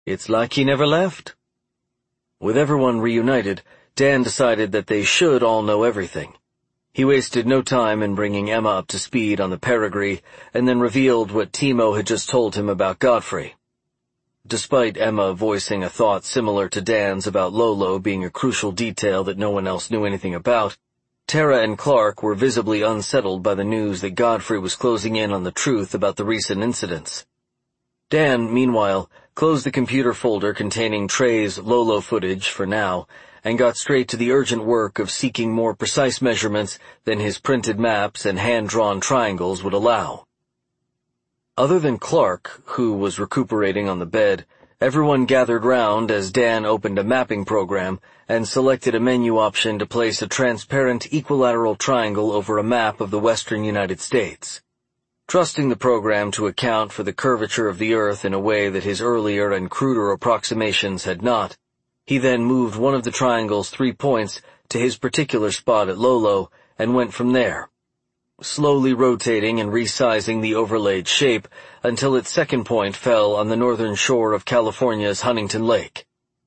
It's like he never left. With everyone reunited, Dan decided that they should all know everything. He wasted no time in bringing Emma up to speed on the Peregree, and then revealed what Timo had just told him about Godfrey. Despite Emma voicing a thought similar to Dan's about Lolo being a crucial detail that no one else knew anything about, Tara and Clark were visibly unsettled by the news that Godfrey was closing in on the truth about the recent incidents. Dan, meanwhile, closed the computer folder containing Trey's Lolo footage for now, and got straight to the urgent work of seeking more precise measurements than his printed maps and hand-drawn triangles would allow. Other than Clark, who was recuperating on the bed, everyone gathered round as Dan opened a mapping program and selected a menu option to place a transparent equilateral triangle over a map of the western United States. Trusting the program to account for the curvature of the Earth in a way that his earlier and cruder approximations had not, he then moved one of the triangle's 3 points to his particular spot at Lolo and went from there, slowly rotating and resizing the overlaid shape until its second point fell on the northern shore of California's Huntington Lake.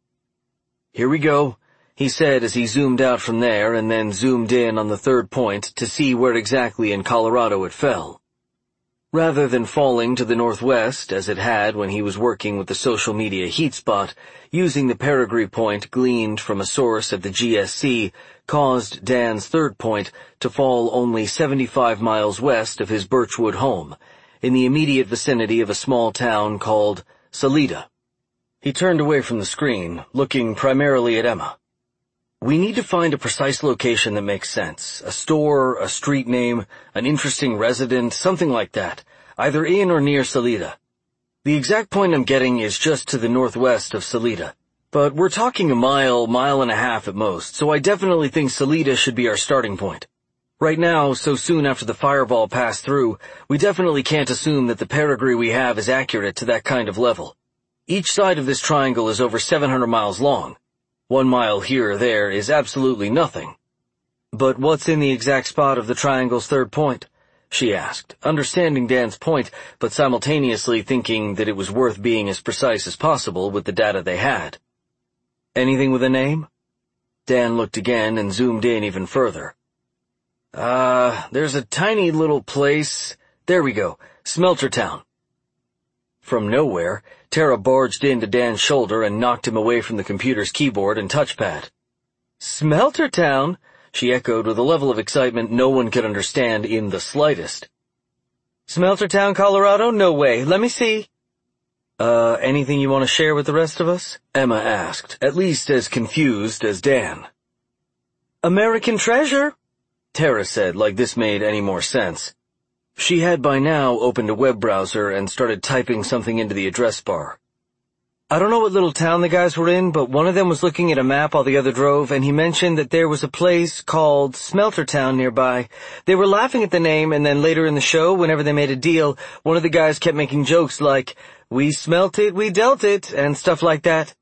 "Here we go," he said as he zoomed out from there and then zoomed in on the third point to see where exactly in Colorado it fell. Rather than falling to the northwest, as it had when he was working with the social media heat spot, using the Peregree point gleaned from a source at the GSC caused Dan's third point to fall only 75 miles west of his Birchwood home, in the immediate vicinity of a small town called Salida. He turned away from the screen, looking primarily at Emma. "We need to find a precise location that makes sense. A store, a street name, an interesting resident, something like that, either in or near Salida. The exact point I'm getting is just to the northwest of Salida. But we're talking a mile, mile and a half at most, so I definitely think Salida should be our starting point. Right now, so soon after the fireball passed through, we definitely can't assume that the Peregree we have is accurate to that kind of level. Each side of this triangle is over 700 miles long. 1 mile here or there is absolutely nothing." "But what's in the exact spot of the triangle's third point?" she asked, understanding Dan's point, but simultaneously thinking that it was worth being as precise as possible with the data they had. "Anything with a name?" Dan looked again and zoomed in even further. There's a tiny little place. There we go, Smeltertown." From nowhere, Tara barged into Dan's shoulder and knocked him away from the computer's keyboard and touchpad. "Smeltertown?" she echoed with a level of excitement no one could understand in the slightest. "Smeltertown, Colorado? No way. Let me see." Anything you want to share with the rest of us?" Emma asked, at least as confused as Dan. "American Treasure," Tara said, like this made any more sense. She had by now opened a web browser and started typing something into the address bar. "I don't know what little town the guys were in, but one of them was looking at a map while the other drove, and he mentioned that there was a place called Smeltertown nearby. They were laughing at the name, and then later in the show, whenever they made a deal, one of the guys kept making jokes like, 'We smelt it, we dealt it,' and stuff like that."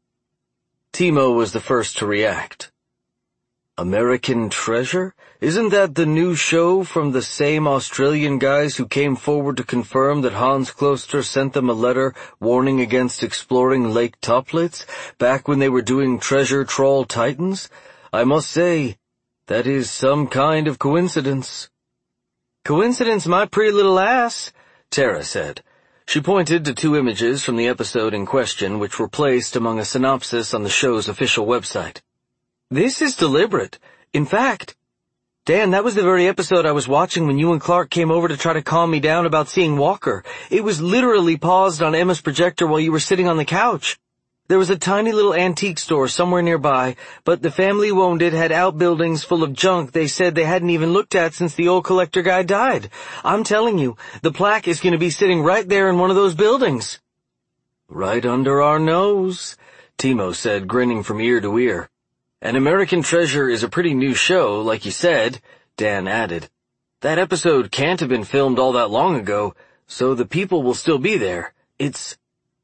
Timo was the first to react. "American Treasure? Isn't that the new show from the same Australian guys who came forward to confirm that Hans Kloster sent them a letter warning against exploring Lake Toplitz back when they were doing Treasure Trawl Titans? I must say, that is some kind of coincidence." "Coincidence, my pretty little ass," Tara said. She pointed to 2 images from the episode in question which were placed among a synopsis on the show's official website. "This is deliberate. In fact, Dan, that was the very episode I was watching when you and Clark came over to try to calm me down about seeing Walker. It was literally paused on Emma's projector while you were sitting on the couch. There was a tiny little antique store somewhere nearby, but the family who owned it had outbuildings full of junk they said they hadn't even looked at since the old collector guy died. I'm telling you, the plaque is going to be sitting right there in one of those buildings." "Right under our nose," Timo said, grinning from ear to ear. "An American Treasure is a pretty new show, like you said," Dan added. "That episode can't have been filmed all that long ago, so the people will still be there. It's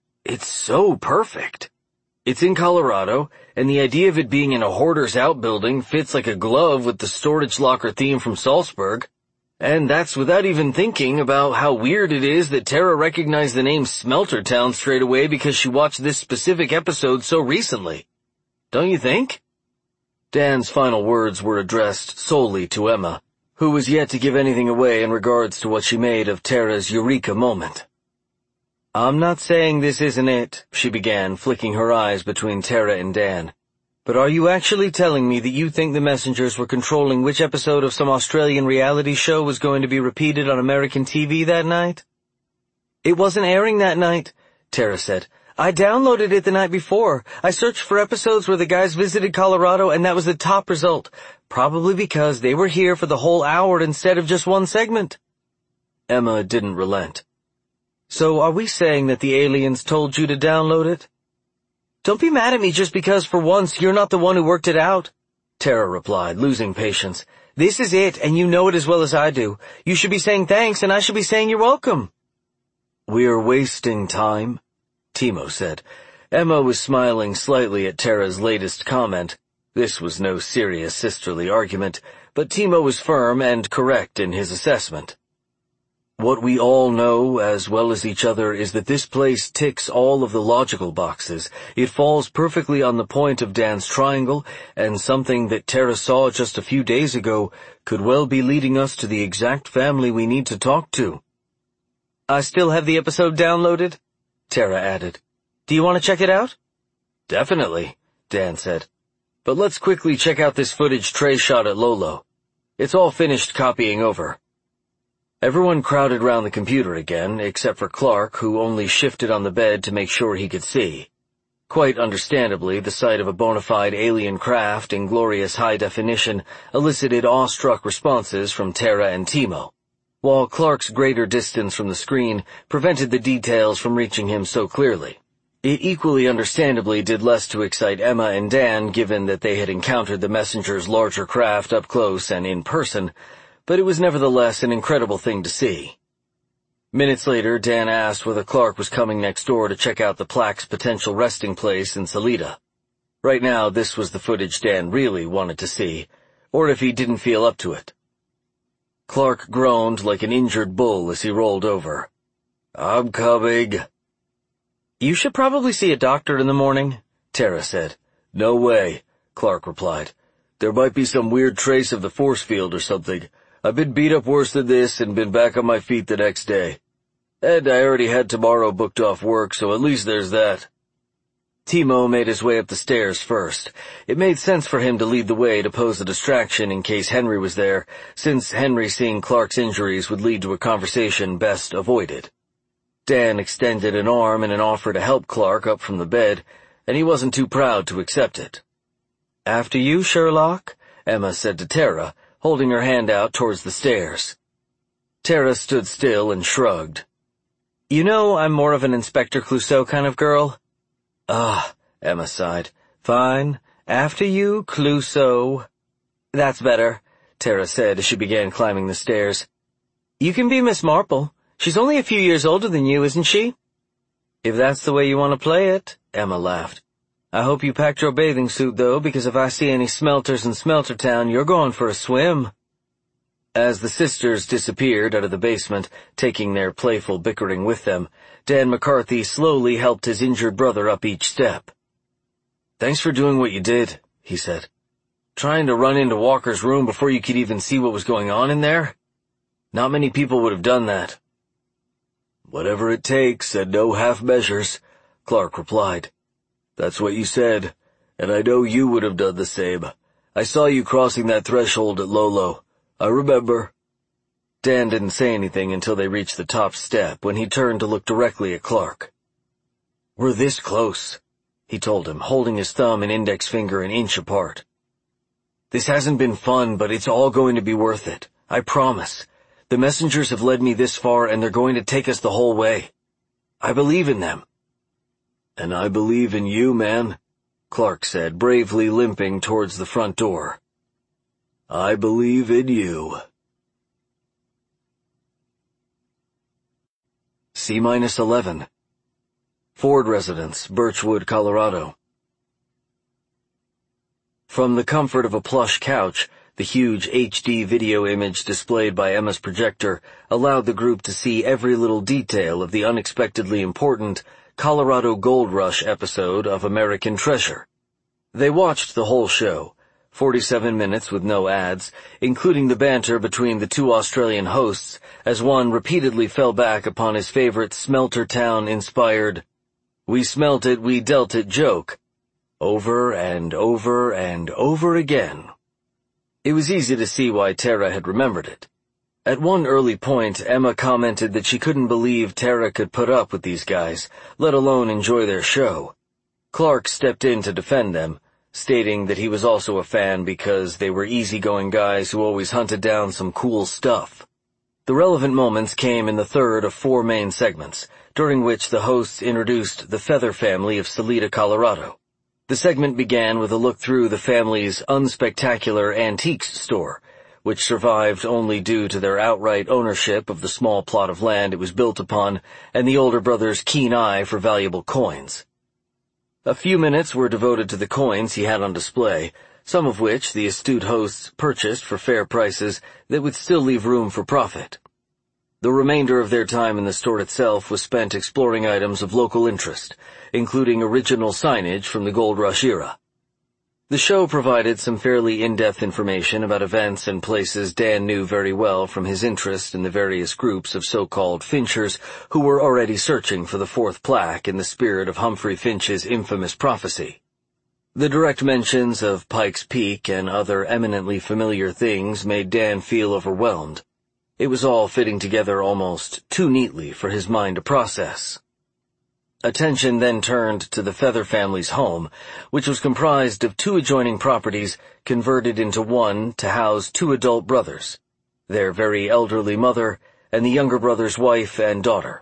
so perfect. It's in Colorado, and the idea of it being in a hoarder's outbuilding fits like a glove with the storage locker theme from Salzburg. And that's without even thinking about how weird it is that Tara recognized the name Smeltertown straight away because she watched this specific episode so recently. Don't you think? Dan's final words were addressed solely to Emma, who was yet to give anything away in regards to what she made of Tara's eureka moment. "I'm not saying this isn't it," she began, flicking her eyes between Tara and Dan. "But are you actually telling me that you think the messengers were controlling which episode of some Australian reality show was going to be repeated on American TV that night?" "It wasn't airing that night," Tara said. "I downloaded it the night before. I searched for episodes where the guys visited Colorado, and that was the top result. Probably because they were here for the whole hour instead of just one segment." Emma didn't relent. "So are we saying that the aliens told you to download it?" "Don't be mad at me just because for once you're not the one who worked it out," Tara replied, losing patience. "This is it, and you know it as well as I do. You should be saying thanks, and I should be saying you're welcome." "We're wasting time," Timo said. Emma was smiling slightly at Tara's latest comment. This was no serious sisterly argument, but Timo was firm and correct in his assessment. "What we all know, as well as each other, is that this place ticks all of the logical boxes. It falls perfectly on the point of Dan's triangle, and something that Tara saw just a few days ago could well be leading us to the exact family we need to talk to." "I still have the episode downloaded," Tara added. "Do you want to check it out?" "Definitely," Dan said. "But let's quickly check out this footage Trey shot at Lolo. It's all finished copying over." Everyone crowded round the computer again, except for Clark, who only shifted on the bed to make sure he could see. Quite understandably, the sight of a bona fide alien craft in glorious high definition elicited awestruck responses from Tara and Timo, while Clark's greater distance from the screen prevented the details from reaching him so clearly. It equally understandably did less to excite Emma and Dan, given that they had encountered the messenger's larger craft up close and in person, but it was nevertheless an incredible thing to see. Minutes later, Dan asked whether Clark was coming next door to check out the plaque's potential resting place in Salida. Right now, this was the footage Dan really wanted to see, or if he didn't feel up to it. Clark groaned like an injured bull as he rolled over. "I'm coming." "You should probably see a doctor in the morning," Tara said. "No way," Clark replied. "There might be some weird trace of the force field or something. I've been beat up worse than this and been back on my feet the next day. And I already had tomorrow booked off work, so at least there's that." Timo made his way up the stairs first. It made sense for him to lead the way to pose a distraction in case Henry was there, since Henry seeing Clark's injuries would lead to a conversation best avoided. Dan extended an arm in an offer to help Clark up from the bed, and he wasn't too proud to accept it. "After you, Sherlock," Emma said to Tara, holding her hand out towards the stairs. Tara stood still and shrugged. "You know I'm more of an Inspector Clouseau kind of girl." "Ah," Emma sighed. "Fine. After you, Clouseau." "That's better," Tara said as she began climbing the stairs. "You can be Miss Marple. She's only a few years older than you, isn't she?" "If that's the way you want to play it," Emma laughed. "I hope you packed your bathing suit, though, because if I see any smelters in Smeltertown, you're going for a swim." As the sisters disappeared out of the basement, taking their playful bickering with them, Dan McCarthy slowly helped his injured brother up each step. "Thanks for doing what you did," he said. "Trying to run into Walker's room before you could even see what was going on in there? Not many people would have done that." "Whatever it takes, and no half measures," Clark replied. "That's what you said, and I know you would have done the same. I saw you crossing that threshold at Lolo. I remember." Dan didn't say anything until they reached the top step, when he turned to look directly at Clark. "We're this close," he told him, holding his thumb and index finger an inch apart. "This hasn't been fun, but it's all going to be worth it. I promise. The messengers have led me this far, and they're going to take us the whole way. I believe in them." "And I believe in you, man," Clark said, bravely limping towards the front door. "I believe in you." C-11. Ford residence, Birchwood, Colorado. From the comfort of a plush couch, The huge HD video image displayed by Emma's projector allowed the group to see every little detail of the unexpectedly important Colorado Gold Rush episode of American Treasure. They watched the whole show, 47 minutes with no ads, including the banter between the two Australian hosts as one repeatedly fell back upon his favorite Smelter Town-inspired "we smelt it, we dealt it" joke, over and over and over again. It was easy to see why Tara had remembered it. At one early point, Emma commented that she couldn't believe Tara could put up with these guys, let alone enjoy their show. Clark stepped in to defend them, stating that he was also a fan because they were easygoing guys who always hunted down some cool stuff. The relevant moments came in the third of 4 main segments, during which the hosts introduced the Feather family of Salida, Colorado. The segment began with a look through the family's unspectacular antiques store, which survived only due to their outright ownership of the small plot of land it was built upon and the older brother's keen eye for valuable coins. A few minutes were devoted to the coins he had on display, some of which the astute hosts purchased for fair prices that would still leave room for profit. The remainder of their time in the store itself was spent exploring items of local interest, including original signage from the Gold Rush era. The show provided some fairly in-depth information about events and places Dan knew very well from his interest in the various groups of so-called Finchers who were already searching for the 4th plaque in the spirit of Humphrey Finch's infamous prophecy. The direct mentions of Pikes Peak and other eminently familiar things made Dan feel overwhelmed. It was all fitting together almost too neatly for his mind to process. Attention then turned to the Feather family's home, which was comprised of 2 adjoining properties converted into one to house 2 adult brothers, their very elderly mother, and the younger brother's wife and daughter.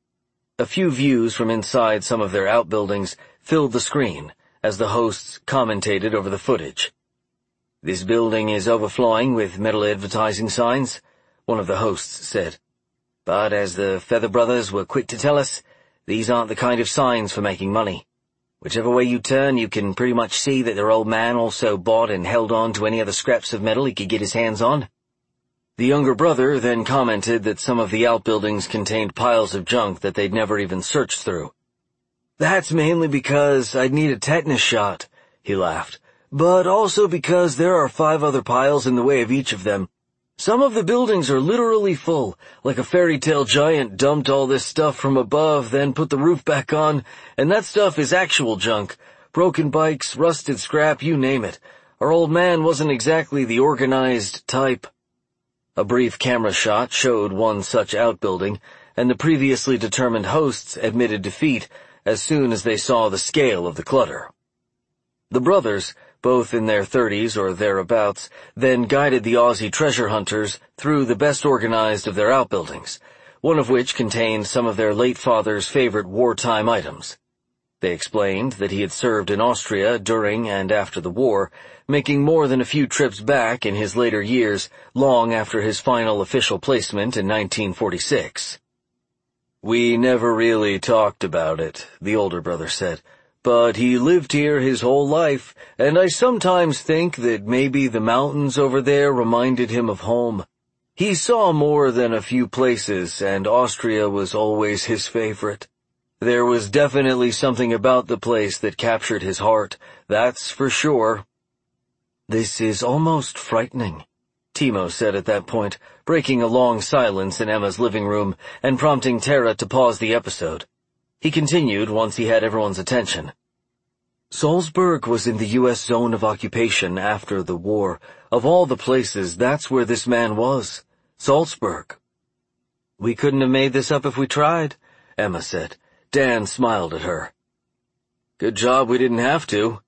A few views from inside some of their outbuildings filled the screen as the hosts commentated over the footage. "This building is overflowing with metal advertising signs," one of the hosts said. "But as the Feather brothers were quick to tell us, these aren't the kind of signs for making money. Whichever way you turn, you can pretty much see that their old man also bought and held on to any other scraps of metal he could get his hands on." The younger brother then commented that some of the outbuildings contained piles of junk that they'd never even searched through. "That's mainly because I'd need a tetanus shot," he laughed, "but also because there are 5 other piles in the way of each of them. Some of the buildings are literally full, like a fairy tale giant dumped all this stuff from above, then put the roof back on, and that stuff is actual junk. Broken bikes, rusted scrap, you name it. Our old man wasn't exactly the organized type." A brief camera shot showed one such outbuilding, and the previously determined hosts admitted defeat as soon as they saw the scale of the clutter. The brothers, both in their 30s or thereabouts, then guided the Aussie treasure hunters through the best organized of their outbuildings, one of which contained some of their late father's favorite wartime items. They explained that he had served in Austria during and after the war, making more than a few trips back in his later years, long after his final official placement in 1946. "We never really talked about it," the older brother said. "But he lived here his whole life, and I sometimes think that maybe the mountains over there reminded him of home. He saw more than a few places, and Austria was always his favorite. There was definitely something about the place that captured his heart, that's for sure." "This is almost frightening," Timo said at that point, breaking a long silence in Emma's living room and prompting Tara to pause the episode. He continued once he had everyone's attention. "Salzburg was in the U.S. zone of occupation after the war. Of all the places, that's where this man was. Salzburg." "We couldn't have made this up if we tried," Emma said. Dan smiled at her. "Good job we didn't have to."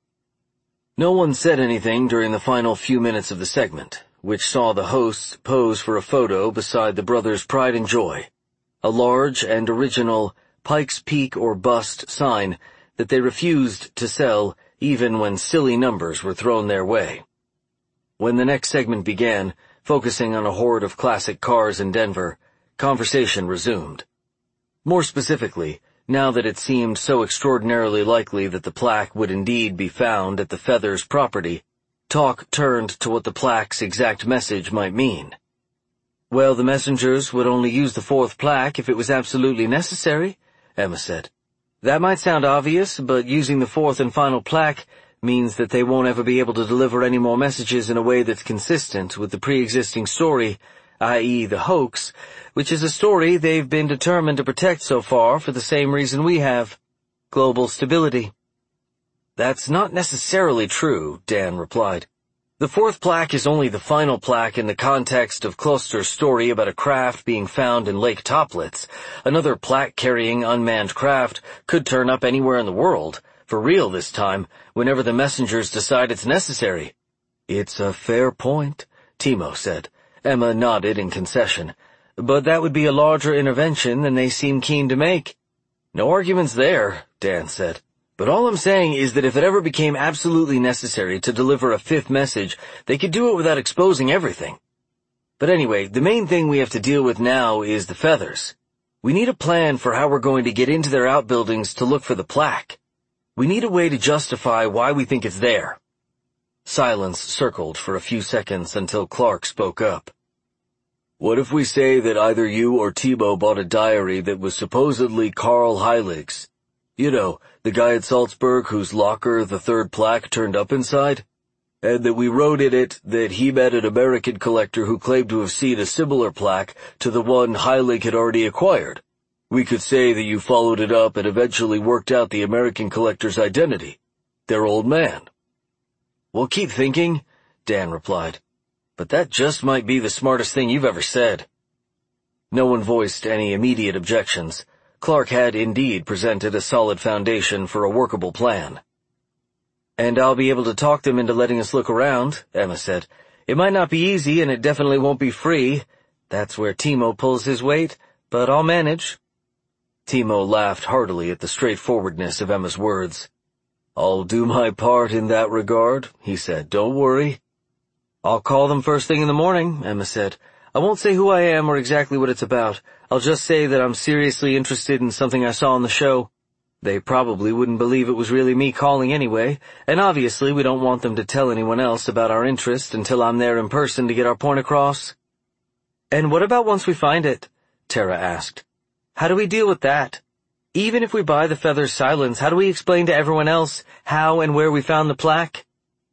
No one said anything during the final few minutes of the segment, which saw the hosts pose for a photo beside the brothers' pride and joy, a large and original Pikes Peak or Bust sign that they refused to sell even when silly numbers were thrown their way. When the next segment began, focusing on a horde of classic cars in Denver, conversation resumed. More specifically, now that it seemed so extraordinarily likely that the plaque would indeed be found at the Feathers' property, Talk turned to what the plaque's exact message might mean. Well, the messengers would only use the fourth plaque if it was absolutely necessary, Emma said. That might sound obvious, but using the fourth and final plaque means that they won't ever be able to deliver any more messages in a way that's consistent with the pre-existing story, i.e. the hoax, which is a story they've been determined to protect so far for the same reason we have: global stability. That's not necessarily true, Dan replied. The fourth plaque is only the final plaque in the context of Cluster's story about a craft being found in Lake Toplitz. Another plaque-carrying unmanned craft could turn up anywhere in the world, for real this time, whenever the messengers decide it's necessary. It's a fair point, Timo said. Emma nodded in concession. But that would be a larger intervention than they seem keen to make. No arguments there, Dan said. But all I'm saying is that if it ever became absolutely necessary to deliver a fifth message, they could do it without exposing everything. But anyway, the main thing we have to deal with now is the feathers. We need a plan for how we're going to get into their outbuildings to look for the plaque. We need a way to justify why we think it's there. Silence circled for a few seconds until Clark spoke up. What if we say that either you or Timo bought a diary that was supposedly Carl Heilig's? You know, the guy at Salzburg whose locker the third plaque turned up inside? And that we wrote in it that he met an American collector who claimed to have seen a similar plaque to the one Heilig had already acquired. We could say that you followed it up and eventually worked out the American collector's identity. Their old man. We'll keep thinking, Dan replied. But that just might be the smartest thing you've ever said. No one voiced any immediate objections. Clark had indeed presented a solid foundation for a workable plan. And I'll be able to talk them into letting us look around, Emma said. It might not be easy, and it definitely won't be free. That's where Timo pulls his weight, but I'll manage. Timo laughed heartily at the straightforwardness of Emma's words. I'll do my part in that regard, he said. Don't worry. I'll call them first thing in the morning, Emma said. I won't say who I am or exactly what it's about. I'll just say that I'm seriously interested in something I saw on the show. They probably wouldn't believe it was really me calling anyway, and obviously we don't want them to tell anyone else about our interest until I'm there in person to get our point across. And what about once we find it? Tara asked. How do we deal with that? Even if we buy the feather's silence, how do we explain to everyone else how and where we found the plaque?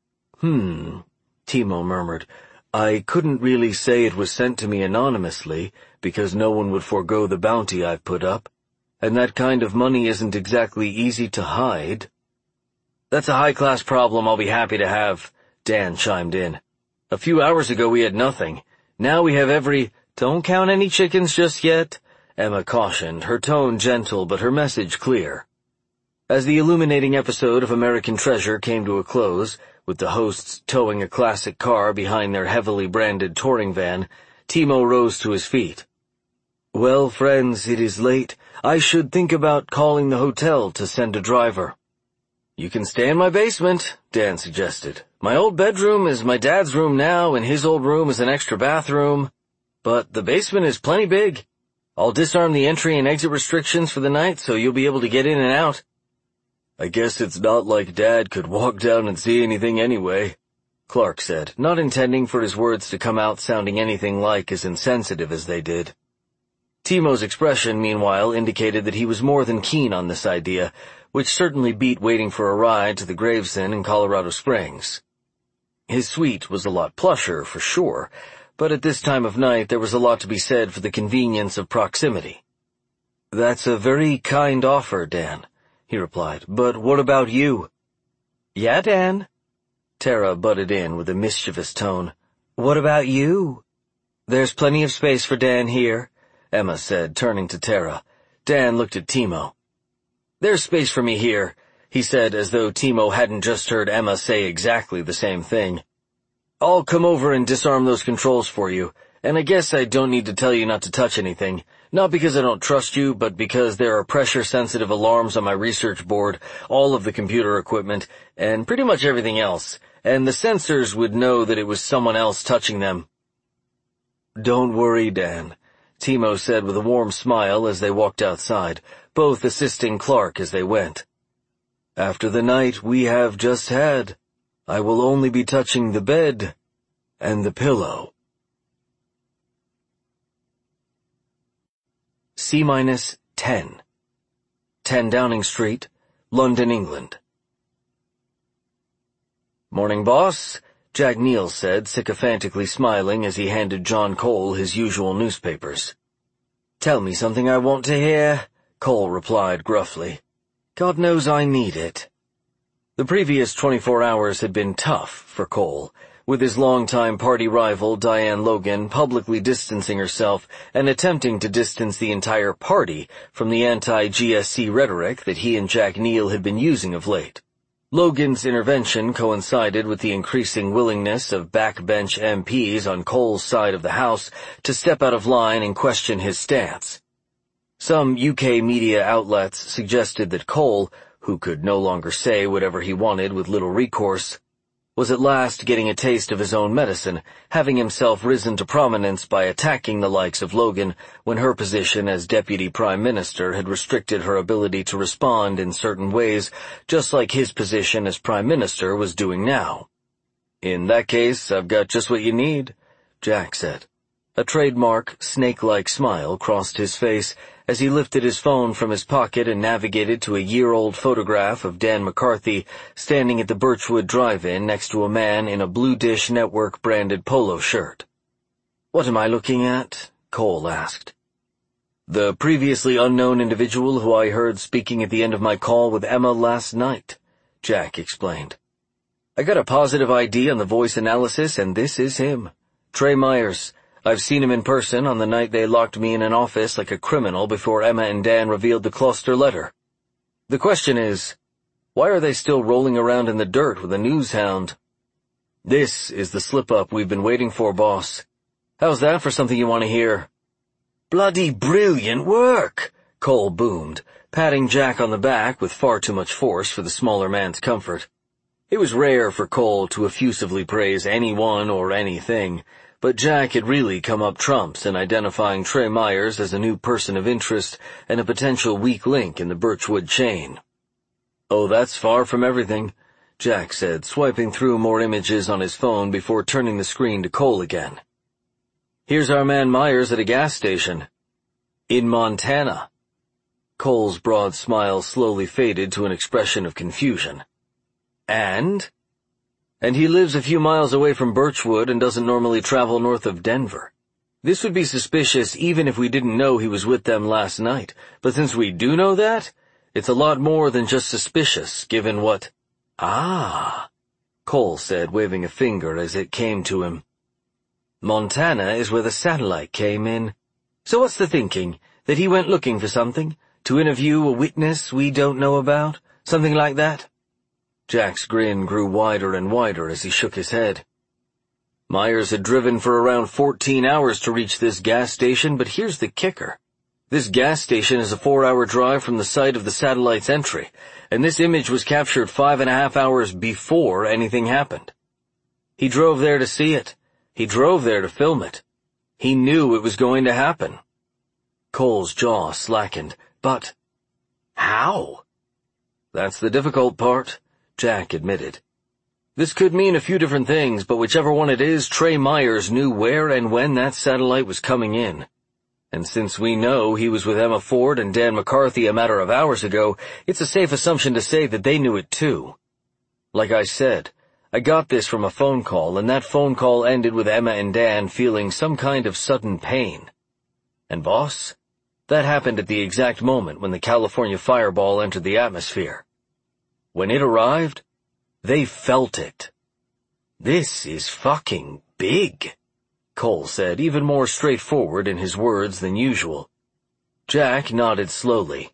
Timo murmured. I couldn't really say it was sent to me anonymously, because no one would forego the bounty I've put up, and that kind of money isn't exactly easy to hide. That's a high-class problem I'll be happy to have, Dan chimed in. A few hours ago we had nothing. Now we have every— Don't count any chickens just yet, Emma cautioned, her tone gentle but her message clear. As the illuminating episode of American Treasure came to a close, with the hosts towing a classic car behind their heavily branded touring van, Timo rose to his feet. Well, friends, it is late. I should think about calling the hotel to send a driver. You can stay in my basement, Dan suggested. My old bedroom is my dad's room now, and his old room is an extra bathroom. But the basement is plenty big. I'll disarm the entry and exit restrictions for the night, so you'll be able to get in and out. I guess it's not like Dad could walk down and see anything anyway, Clark said, not intending for his words to come out sounding anything like as insensitive as they did. Timo's expression, meanwhile, indicated that he was more than keen on this idea, which certainly beat waiting for a ride to the Gravesend in Colorado Springs. His suite was a lot plusher, for sure, but at this time of night there was a lot to be said for the convenience of proximity. That's a very kind offer, Dan, he replied. But what about you? Yeah, Dan? Tara butted in with a mischievous tone. What about you? There's plenty of space for Dan here, Emma said, turning to Tara. Dan looked at Timo. There's space for me here, he said, as though Timo hadn't just heard Emma say exactly the same thing. I'll come over and disarm those controls for you, and I guess I don't need to tell you not to touch anything. Not because I don't trust you, but because there are pressure-sensitive alarms on my research board, all of the computer equipment, and pretty much everything else, and the sensors would know that it was someone else touching them. Don't worry, Dan, Timo said with a warm smile as they walked outside, both assisting Clark as they went. After the night we have just had, I will only be touching the bed and the pillow. C-10. 10 Downing Street, London, England. "Morning, boss," Jack Neal said, sycophantically smiling as he handed John Cole his usual newspapers. "Tell me something I want to hear," Cole replied gruffly. "God knows I need it." The previous 24 hours had been tough for Cole, with his longtime party rival Diane Logan publicly distancing herself and attempting to distance the entire party from the anti-GSC rhetoric that he and Jack Neal had been using of late. Logan's intervention coincided with the increasing willingness of backbench MPs on Cole's side of the House to step out of line and question his stance. Some UK media outlets suggested that Cole, who could no longer say whatever he wanted with little recourse, was at last getting a taste of his own medicine, having himself risen to prominence by attacking the likes of Logan when her position as Deputy Prime Minister had restricted her ability to respond in certain ways, just like his position as Prime Minister was doing now. "In that case, I've got just what you need," Jack said. A trademark, snake-like smile crossed his face as he lifted his phone from his pocket and navigated to a year-old photograph of Dan McCarthy standing at the Birchwood Drive-In next to a man in a Blue Dish Network-branded polo shirt. "What am I looking at?" Cole asked. "The previously unknown individual who I heard speaking at the end of my call with Emma last night," Jack explained. "I got a positive ID on the voice analysis, and this is him. Trey Myers. I've seen him in person on the night they locked me in an office like a criminal before Emma and Dan revealed the Closter letter. The question is, why are they still rolling around in the dirt with a news hound? This is the slip-up we've been waiting for, boss. How's that for something you want to hear?" "Bloody brilliant work," Cole boomed, patting Jack on the back with far too much force for the smaller man's comfort. It was rare for Cole to effusively praise anyone or anything, but Jack had really come up trumps in identifying Trey Myers as a new person of interest and a potential weak link in the Birchwood chain. "Oh, that's far from everything," Jack said, swiping through more images on his phone before turning the screen to Cole again. "Here's our man Myers at a gas station. In Montana." Cole's broad smile slowly faded to an expression of confusion. "And he lives a few miles away from Birchwood and doesn't normally travel north of Denver. This would be suspicious even if we didn't know he was with them last night, but since we do know that, it's a lot more than just suspicious, given what—" "Ah," Cole said, waving a finger as it came to him. "Montana is where the satellite came in. So what's the thinking? That he went looking for something? To interview a witness we don't know about? Something like that?" Jack's grin grew wider and wider as he shook his head. "Myers had driven for around 14 hours to reach this gas station, but here's the kicker. This gas station is a 4-hour drive from the site of the satellite's entry, and this image was captured 5.5 hours before anything happened. He drove there to see it. He drove there to film it. He knew it was going to happen." Cole's jaw slackened. "But how?" "That's the difficult part," Jack admitted. "This could mean a few different things, but whichever one it is, Trey Myers knew where and when that satellite was coming in. And since we know he was with Emma Ford and Dan McCarthy a matter of hours ago, it's a safe assumption to say that they knew it too. Like I said, I got this from a phone call, and that phone call ended with Emma and Dan feeling some kind of sudden pain. And boss, that happened at the exact moment when the California fireball entered the atmosphere. When it arrived, they felt it. This is fucking big," Cole said, even more straightforward in his words than usual. Jack nodded slowly.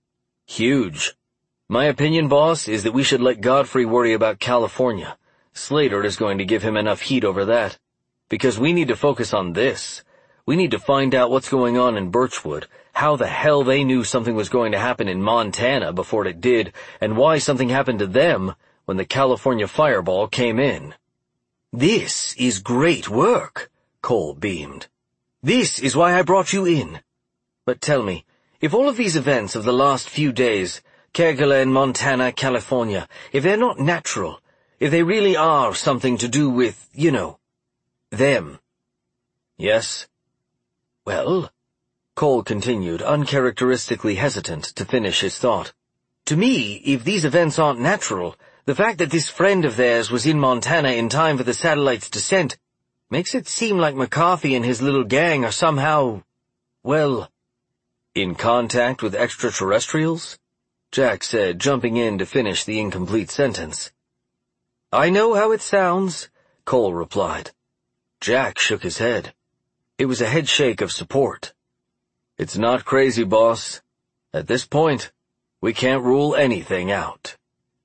"Huge. My opinion, boss, is that we should let Godfrey worry about California. Slater is going to give him enough heat over that. Because we need to focus on this. We need to find out what's going on in Birchwood, how the hell they knew something was going to happen in Montana before it did, and why something happened to them when the California fireball came in." "This is great work," Cole beamed. "This is why I brought you in. But tell me, if all of these events of the last few days, Kerguelen, Montana, California, if they're not natural, If they really are something to do with, them. Yes? Well, Cole continued, uncharacteristically hesitant to finish his thought. To me, if these events aren't natural, the fact that this friend of theirs was in Montana in time for the satellite's descent makes it seem like McCarthy and his little gang are somehow, well, in contact with extraterrestrials? Jack said, jumping in to finish the incomplete sentence. I know how it sounds, Cole replied. Jack shook his head. It was a headshake of support. It's not crazy, boss. At this point, we can't rule anything out.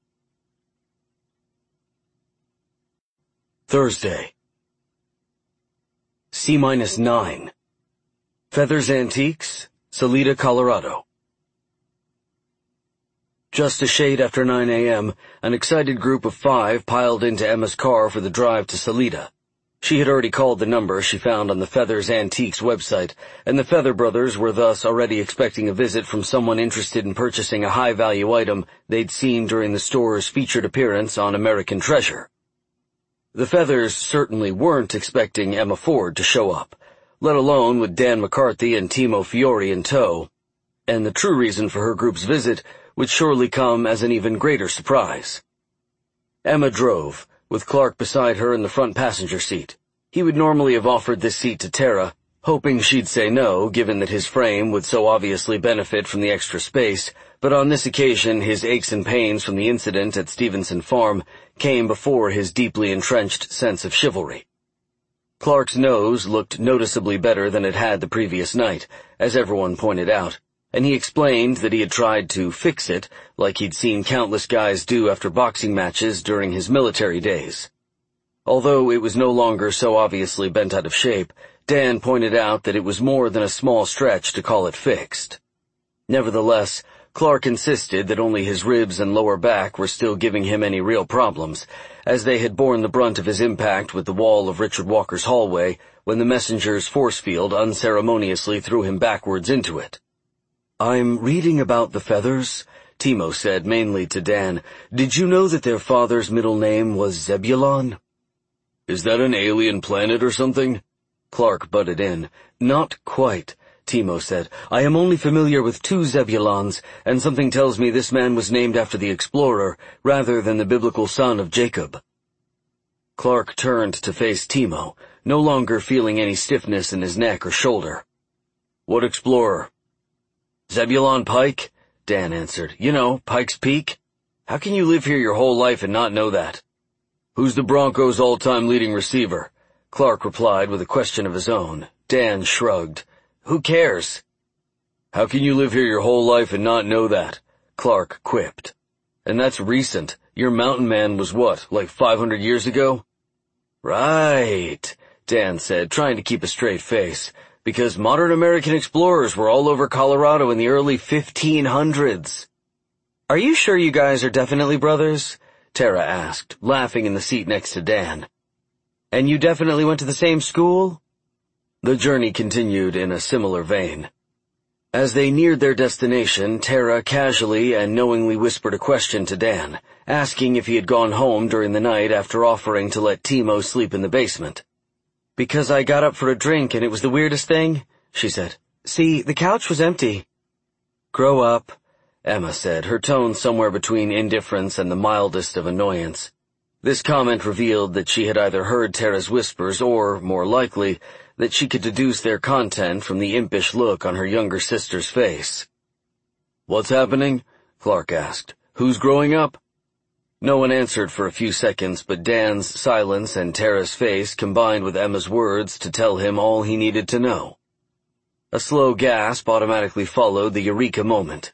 Thursday. C-9. Feathers Antiques, Salida, Colorado. Just a shade after 9 a.m., an excited group of 5 piled into Emma's car for the drive to Salida. She had already called the number she found on the Feathers Antiques website, and the Feather brothers were thus already expecting a visit from someone interested in purchasing a high-value item they'd seen during the store's featured appearance on American Treasure. The Feathers certainly weren't expecting Emma Ford to show up, let alone with Dan McCarthy and Timo Fiore in tow, and the true reason for her group's visit would surely come as an even greater surprise. Emma drove, with Clark beside her in the front passenger seat. He would normally have offered this seat to Tara, hoping she'd say no, given that his frame would so obviously benefit from the extra space, but on this occasion his aches and pains from the incident at Stevenson Farm came before his deeply entrenched sense of chivalry. Clark's nose looked noticeably better than it had the previous night, as everyone pointed out, and he explained that he had tried to fix it like he'd seen countless guys do after boxing matches during his military days. Although it was no longer so obviously bent out of shape, Dan pointed out that it was more than a small stretch to call it fixed. Nevertheless, Clark insisted that only his ribs and lower back were still giving him any real problems, as they had borne the brunt of his impact with the wall of Richard Walker's hallway when the messenger's force field unceremoniously threw him backwards into it. I'm reading about the Feathers, Timo said mainly to Dan. Did you know that their father's middle name was Zebulon? Is that an alien planet or something? Clark butted in. Not quite, Timo said. I am only familiar with 2 Zebulons, and something tells me this man was named after the explorer rather than the biblical son of Jacob. Clark turned to face Timo, no longer feeling any stiffness in his neck or shoulder. What explorer? Zebulon Pike, Dan answered. You know, Pike's Peak. How can you live here your whole life and not know that? Who's the Broncos' all-time leading receiver? Clark replied with a question of his own. Dan shrugged. Who cares? How can you live here your whole life and not know that? Clark quipped. And that's recent. Your mountain man was what, like 500 years ago? Right, Dan said, trying to keep a straight face. Because modern American explorers were all over Colorado in the early 1500s. Are you sure you guys are definitely brothers? Tara asked, laughing in the seat next to Dan. And you definitely went to the same school? The journey continued in a similar vein. As they neared their destination, Tara casually and knowingly whispered a question to Dan, asking if he had gone home during the night after offering to let Timo sleep in the basement. Because I got up for a drink and it was the weirdest thing, she said. See, the couch was empty. Grow up, Emma said, her tone somewhere between indifference and the mildest of annoyance. This comment revealed that she had either heard Tara's whispers or, more likely, that she could deduce their content from the impish look on her younger sister's face. What's happening? Clark asked. Who's growing up? No one answered for a few seconds, but Dan's silence and Tara's face combined with Emma's words to tell him all he needed to know. A slow gasp automatically followed the eureka moment.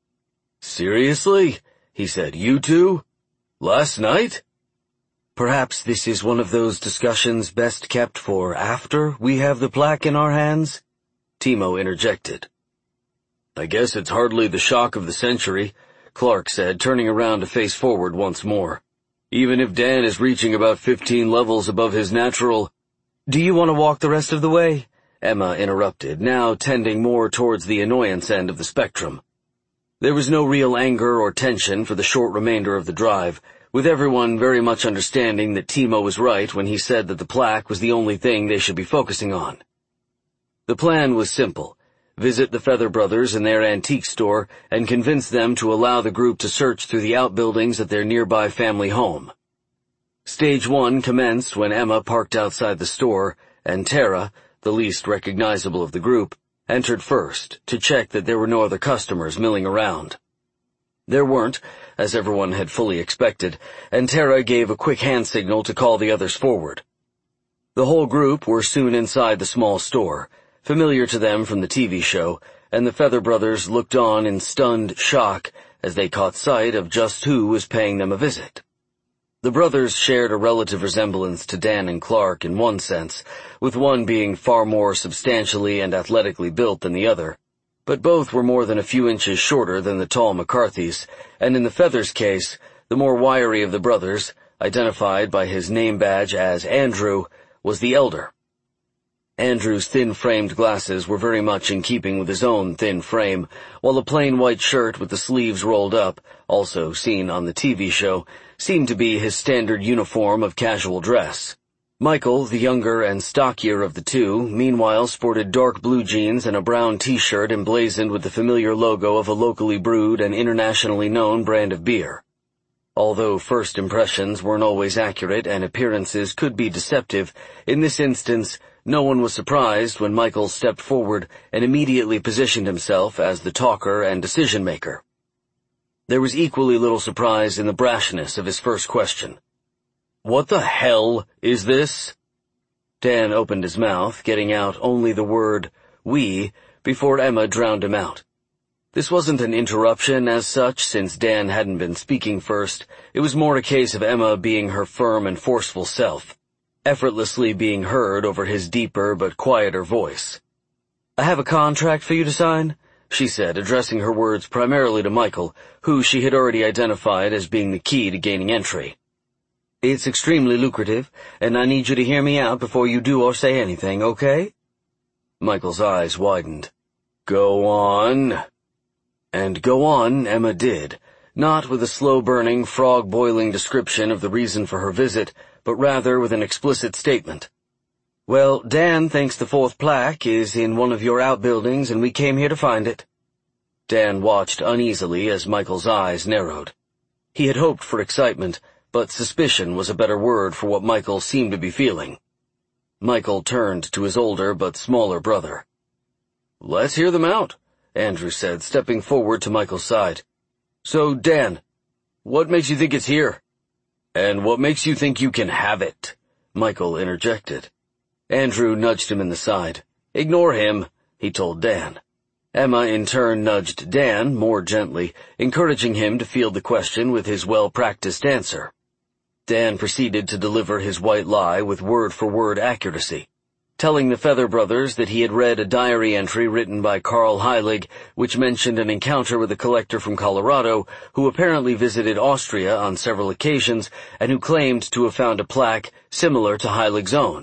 Seriously? He said. You two? Last night? Perhaps this is one of those discussions best kept for after we have the plaque in our hands? Timo interjected. I guess it's hardly the shock of the century, Clark said, turning around to face forward once more. Even if Dan is reaching about 15 levels above his natural— Do you want to walk the rest of the way? Emma interrupted, now tending more towards the annoyance end of the spectrum. There was no real anger or tension for the short remainder of the drive, with everyone very much understanding that Timo was right when he said that the plaque was the only thing they should be focusing on. The plan was simple: visit the Feather Brothers in their antique store and convince them to allow the group to search through the outbuildings at their nearby family home. Stage 1 commenced when Emma parked outside the store, and Tara, the least recognizable of the group, entered first to check that there were no other customers milling around. There weren't, as everyone had fully expected, and Tara gave a quick hand signal to call the others forward. The whole group were soon inside the small store, familiar to them from the TV show, and the Feather Brothers looked on in stunned shock as they caught sight of just who was paying them a visit. The brothers shared a relative resemblance to Dan and Clark in one sense, with one being far more substantially and athletically built than the other, but both were more than a few inches shorter than the tall McCarthys, and in the Feathers' case, the more wiry of the brothers, identified by his name badge as Andrew, was the elder. Andrew's thin-framed glasses were very much in keeping with his own thin frame, while a plain white shirt with the sleeves rolled up, also seen on the TV show, seemed to be his standard uniform of casual dress. Michael, the younger and stockier of the two, meanwhile sported dark blue jeans and a brown t-shirt emblazoned with the familiar logo of a locally brewed and internationally known brand of beer. Although first impressions weren't always accurate and appearances could be deceptive, in this instance, no one was surprised when Michael stepped forward and immediately positioned himself as the talker and decision-maker. There was equally little surprise in the brashness of his first question. "What the hell is this?" Dan opened his mouth, getting out only the word, "we," before Emma drowned him out. This wasn't an interruption as such, since Dan hadn't been speaking first. It was more a case of Emma being her firm and forceful self, effortlessly being heard over his deeper but quieter voice. "I have a contract for you to sign," she said, addressing her words primarily to Michael, who she had already identified as being the key to gaining entry. "It's extremely lucrative, and I need you to hear me out before you do or say anything, okay?" Michael's eyes widened. "Go on." And go on Emma did, not with a slow-burning, frog-boiling description of the reason for her visit, but rather with an explicit statement. "Well, Dan thinks the fourth plaque is in one of your outbuildings, and we came here to find it." Dan watched uneasily as Michael's eyes narrowed. He had hoped for excitement, but suspicion was a better word for what Michael seemed to be feeling. Michael turned to his older but smaller brother. "Let's hear them out," Andrew said, stepping forward to Michael's side. "So, Dan, what makes you think it's here?" "And what makes you think you can have it?" Michael interjected. Andrew nudged him in the side. "Ignore him," he told Dan. Emma in turn nudged Dan more gently, encouraging him to field the question with his well-practiced answer. Dan proceeded to deliver his white lie with word-for-word accuracy, telling the Feather Brothers that he had read a diary entry written by Carl Heilig which mentioned an encounter with a collector from Colorado who apparently visited Austria on several occasions and who claimed to have found a plaque similar to Heilig's own.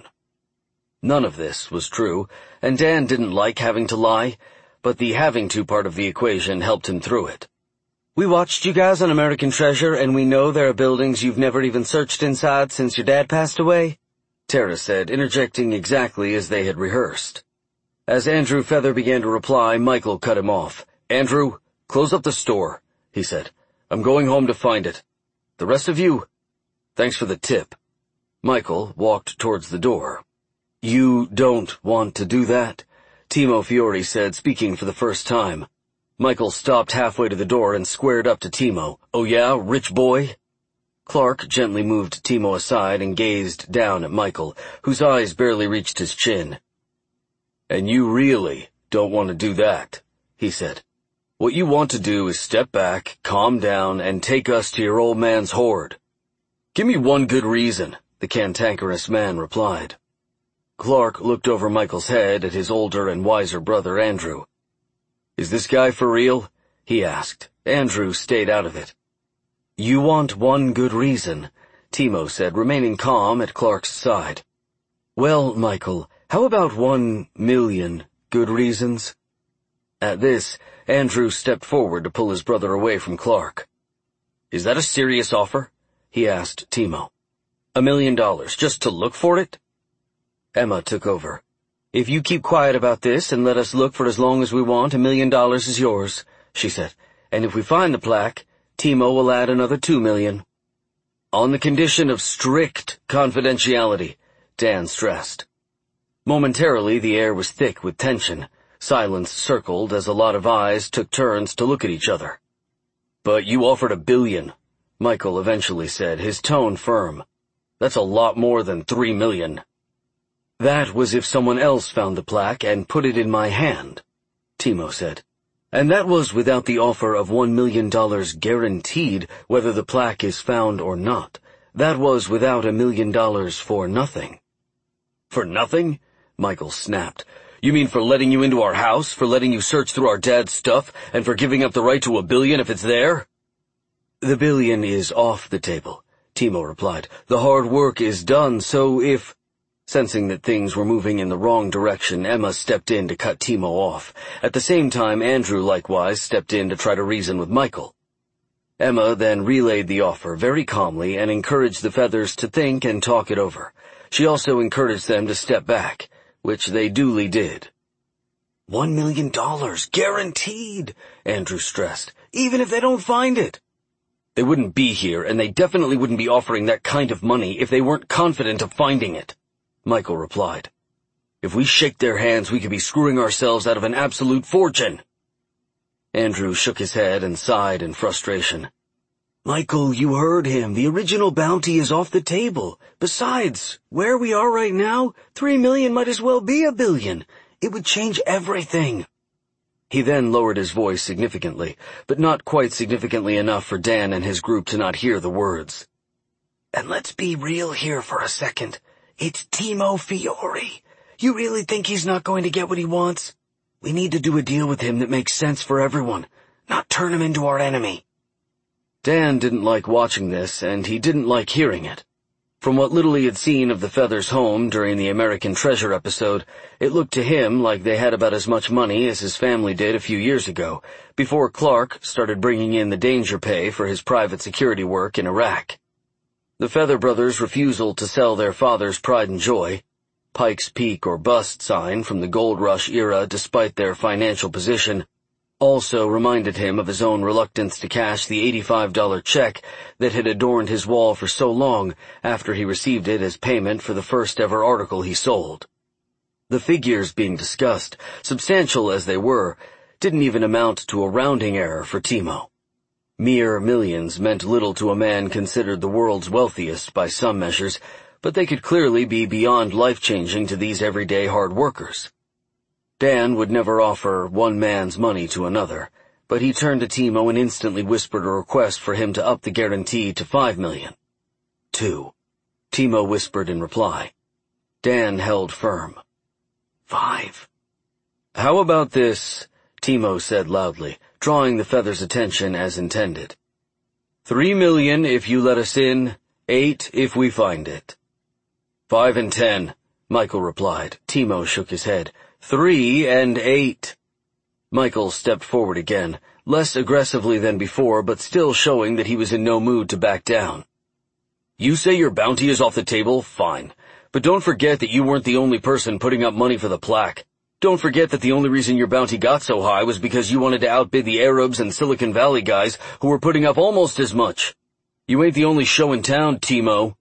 None of this was true, and Dan didn't like having to lie, but the having to part of the equation helped him through it. "We watched you guys on American Treasure, and we know there are buildings you've never even searched inside since your dad passed away," Tara said, interjecting exactly as they had rehearsed. As Andrew Feather began to reply, Michael cut him off. "Andrew, close up the store," he said. "I'm going home to find it. The rest of you, thanks for the tip." Michael walked towards the door. "You don't want to do that?" Timo Fiore said, speaking for the first time. Michael stopped halfway to the door and squared up to Timo. "Oh yeah, rich boy?" Clark gently moved Timo aside and gazed down at Michael, whose eyes barely reached his chin. "And you really don't want to do that," he said. "What you want to do is step back, calm down, and take us to your old man's hoard." "Give me one good reason," the cantankerous man replied. Clark looked over Michael's head at his older and wiser brother Andrew. "Is this guy for real?" he asked. Andrew stayed out of it. "You want one good reason," Timo said, remaining calm at Clark's side. "Well, Michael, how about 1,000,000 good reasons?" At this, Andrew stepped forward to pull his brother away from Clark. "Is that a serious offer?" he asked Timo. $1 million, just to look for it? Emma took over. If you keep quiet about this and let us look for as long as we want, $1 million is yours, she said. And if we find the plaque, Timo will add another $2 million. On the condition of strict confidentiality, Dan stressed. Momentarily, the air was thick with tension. Silence circled as a lot of eyes took turns to look at each other. But you offered $1 billion, Michael eventually said, his tone firm. That's a lot more than $3 million. That was if someone else found the plaque and put it in my hand, Timo said. And that was without the offer of $1 million guaranteed whether the plaque is found or not. That was without $1 million for nothing. For nothing? Michael snapped. You mean for letting you into our house, for letting you search through our dad's stuff, and for giving up the right to $1 billion if it's there? The $1 billion is off the table, Timo replied. The hard work is done, so if... Sensing that things were moving in the wrong direction, Emma stepped in to cut Timo off. At the same time, Andrew likewise stepped in to try to reason with Michael. Emma then relayed the offer very calmly and encouraged the Feathers to think and talk it over. She also encouraged them to step back, which they duly did. $1 million, guaranteed, Andrew stressed, even if they don't find it. They wouldn't be here, and they definitely wouldn't be offering that kind of money if they weren't confident of finding it, Michael replied. If we shake their hands, we could be screwing ourselves out of an absolute fortune. Andrew shook his head and sighed in frustration. Michael, you heard him. The original bounty is off the table. Besides, where we are right now, $3 million might as well be $1 billion. It would change everything. He then lowered his voice significantly, but not quite significantly enough for Dan and his group to not hear the words. And let's be real here for a second. It's Timo Fiore. You really think he's not going to get what he wants? We need to do a deal with him that makes sense for everyone, not turn him into our enemy. Dan didn't like watching this, and he didn't like hearing it. From what little he had seen of the Feathers' home during the American Treasure episode, it looked to him like they had about as much money as his family did a few years ago, before Clark started bringing in the danger pay for his private security work in Iraq. The Feather brothers' refusal to sell their father's pride and joy, Pike's Peak or Bust sign from the Gold Rush era despite their financial position, also reminded him of his own reluctance to cash the $85 check that had adorned his wall for so long after he received it as payment for the first ever article he sold. The figures being discussed, substantial as they were, didn't even amount to a rounding error for Timo. Mere millions meant little to a man considered the world's wealthiest by some measures, but they could clearly be beyond life-changing to these everyday hard workers. Dan would never offer one man's money to another, but he turned to Timo and instantly whispered a request for him to up the guarantee to $5 million. $2 million. Timo whispered in reply. Dan held firm. $5 million. How about this? Timo said loudly, drawing the Feathers' attention as intended. $3 million if you let us in, $8 million if we find it. 5 and 10, Michael replied. Timo shook his head. 3 and 8. Michael stepped forward again, less aggressively than before, but still showing that he was in no mood to back down. You say your bounty is off the table? Fine. But don't forget that you weren't the only person putting up money for the plaque. Don't forget that the only reason your bounty got so high was because you wanted to outbid the Arabs and Silicon Valley guys who were putting up almost as much. You ain't the only show in town, Timo.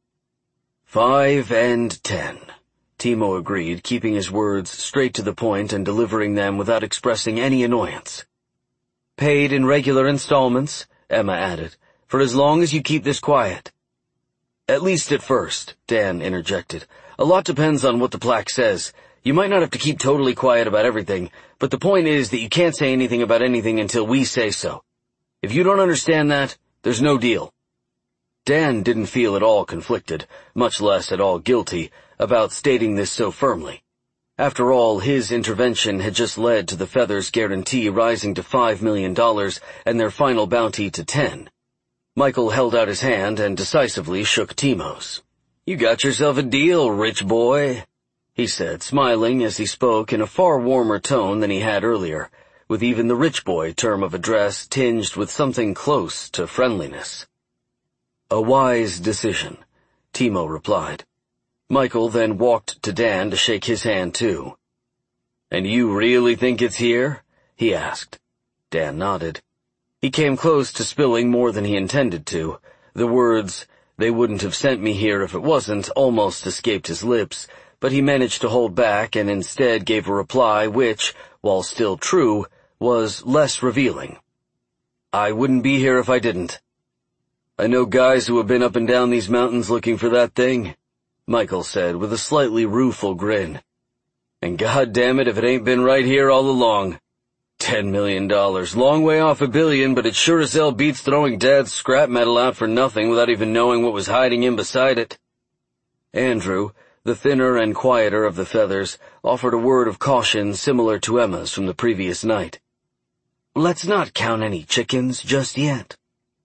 5 and 10. Timo agreed, keeping his words straight to the point and delivering them without expressing any annoyance. Paid in regular installments, Emma added, for as long as you keep this quiet. At least at first, Dan interjected. A lot depends on what the plaque says. You might not have to keep totally quiet about everything, but the point is that you can't say anything about anything until we say so. If you don't understand that, there's no deal. Dan didn't feel at all conflicted, much less at all guilty, about stating this so firmly. After all, his intervention had just led to the Feathers' guarantee rising to $5 million and their final bounty to 10. Michael held out his hand and decisively shook Timo's. You got yourself a deal, rich boy, he said, smiling as he spoke in a far warmer tone than he had earlier, with even the rich boy term of address tinged with something close to friendliness. "A wise decision," Timo replied. Michael then walked to Dan to shake his hand too. "And you really think it's here?" he asked. Dan nodded. He came close to spilling more than he intended to. The words, "They wouldn't have sent me here if it wasn't," almost escaped his lips, but he managed to hold back and instead gave a reply which, while still true, was less revealing. "I wouldn't be here if I didn't." "I know guys who have been up and down these mountains looking for that thing," Michael said with a slightly rueful grin. "And goddamn it if it ain't been right here all along. $10 million, long way off $1 billion, but it sure as hell beats throwing Dad's scrap metal out for nothing without even knowing what was hiding in beside it." Andrew, the thinner and quieter of the feathers, offered a word of caution similar to Emma's from the previous night. "Let's not count any chickens just yet."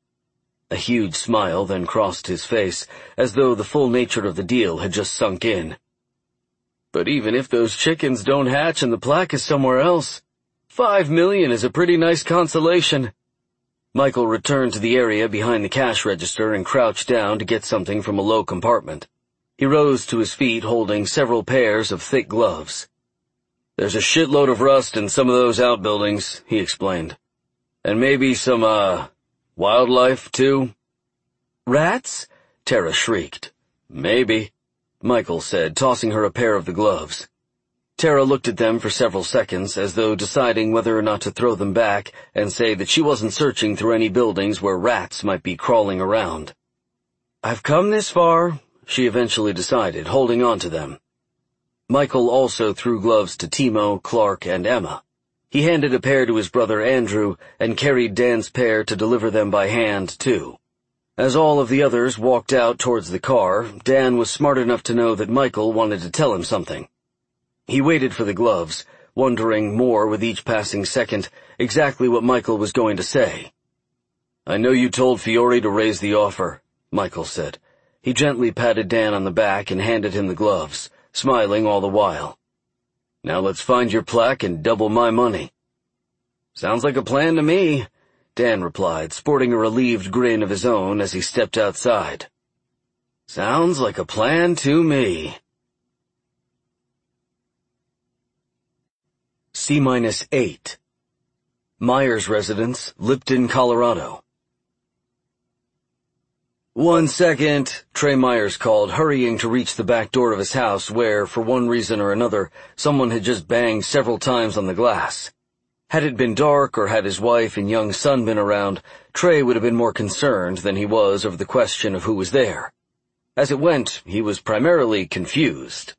A huge smile then crossed his face, as though the full nature of the deal had just sunk in. "But even if those chickens don't hatch and the plaque is somewhere else, $5 million is a pretty nice consolation." Michael returned to the area behind the cash register and crouched down to get something from a low compartment. He rose to his feet holding several pairs of thick gloves. "There's a shitload of rust in some of those outbuildings," he explained. "And maybe some, wildlife, too." "Rats?" Tara shrieked. "Maybe," Michael said, tossing her a pair of the gloves. Tara looked at them for several seconds, as though deciding whether or not to throw them back and say that she wasn't searching through any buildings where rats might be crawling around. "I've come this far," she eventually decided, holding on to them. Michael also threw gloves to Timo, Clark, and Emma. He handed a pair to his brother Andrew and carried Dan's pair to deliver them by hand, too. As all of the others walked out towards the car, Dan was smart enough to know that Michael wanted to tell him something. He waited for the gloves, wondering more with each passing second exactly what Michael was going to say. "I know you told Fiore to raise the offer," Michael said. He gently patted Dan on the back and handed him the gloves, smiling all the while. "Now let's find your plaque and double my money." "Sounds like a plan to me," Dan replied, sporting a relieved grin of his own as he stepped outside. "Sounds like a plan to me." C-8. Myers residence, Lipton, Colorado. "1 second, Trey Myers called, hurrying to reach the back door of his house where, for one reason or another, someone had just banged several times on the glass. Had it been dark or had his wife and young son been around, Trey would have been more concerned than he was over the question of who was there. As it went, he was primarily confused.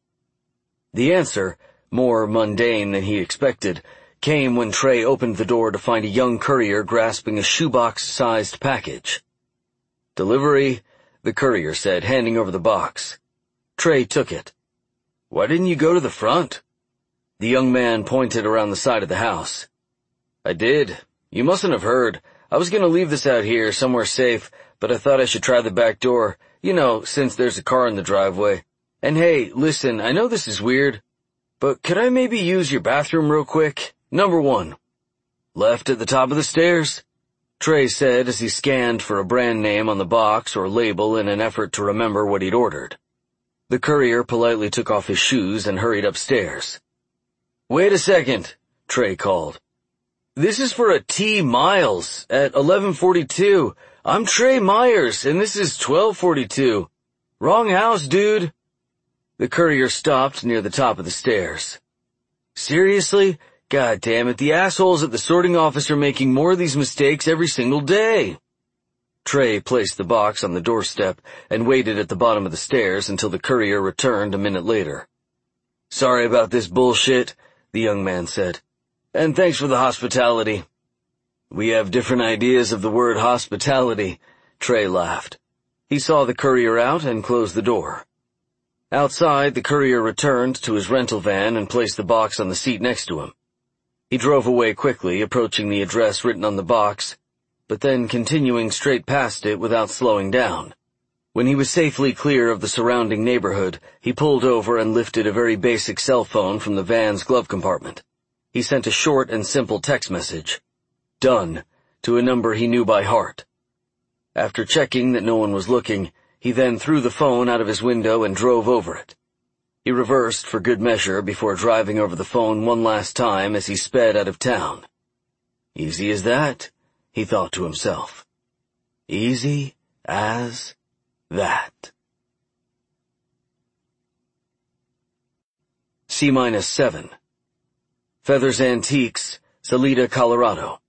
The answer, more mundane than he expected, came when Trey opened the door to find a young courier grasping a shoebox-sized package. "Delivery," the courier said, handing over the box. Trey took it. "Why didn't you go to the front?" The young man pointed around the side of the house. "I did. You mustn't have heard. I was going to leave this out here, somewhere safe, but I thought I should try the back door, since there's a car in the driveway. And hey, listen, I know this is weird, but could I maybe use your bathroom real quick? Number 1. Left at the top of the stairs," Trey said as he scanned for a brand name on the box or label in an effort to remember what he'd ordered. The courier politely took off his shoes and hurried upstairs. "Wait a second," Trey called. "This is for a T. Miles at 1142. I'm Trey Myers, and this is 1242. Wrong house, dude." The courier stopped near the top of the stairs. "Seriously? God damn it, the assholes at the sorting office are making more of these mistakes every single day." Trey placed the box on the doorstep and waited at the bottom of the stairs until the courier returned a minute later. "Sorry about this bullshit," the young man said. "And thanks for the hospitality." "We have different ideas of the word hospitality," Trey laughed. He saw the courier out and closed the door. Outside, the courier returned to his rental van and placed the box on the seat next to him. He drove away quickly, approaching the address written on the box, but then continuing straight past it without slowing down. When he was safely clear of the surrounding neighborhood, he pulled over and lifted a very basic cell phone from the van's glove compartment. He sent a short and simple text message, "Done," to a number he knew by heart. After checking that no one was looking, he then threw the phone out of his window and drove over it. He reversed for good measure before driving over the phone one last time as he sped out of town. Easy as that, he thought to himself. Easy as that. C-7. Feathers Antiques, Salida, Colorado.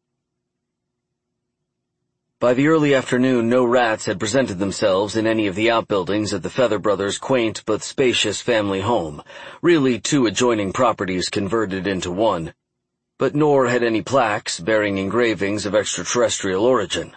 By the early afternoon, no rats had presented themselves in any of the outbuildings at the Feather Brothers' quaint but spacious family home, really 2 adjoining properties converted into one, but nor had any plaques bearing engravings of extraterrestrial origin.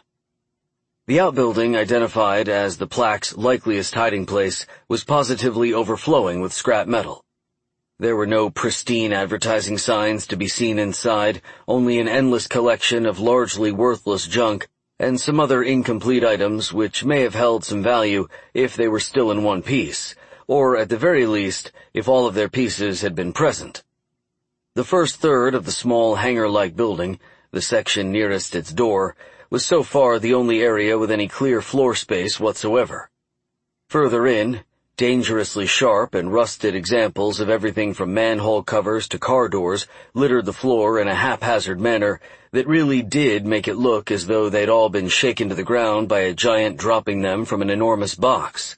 The outbuilding, identified as the plaque's likeliest hiding place, was positively overflowing with scrap metal. There were no pristine advertising signs to be seen inside, only an endless collection of largely worthless junk, and some other incomplete items which may have held some value if they were still in one piece, or at the very least, if all of their pieces had been present. The first third of the small hangar-like building, the section nearest its door, was so far the only area with any clear floor space whatsoever. Further in, dangerously sharp and rusted examples of everything from manhole covers to car doors littered the floor in a haphazard manner that really did make it look as though they'd all been shaken to the ground by a giant dropping them from an enormous box.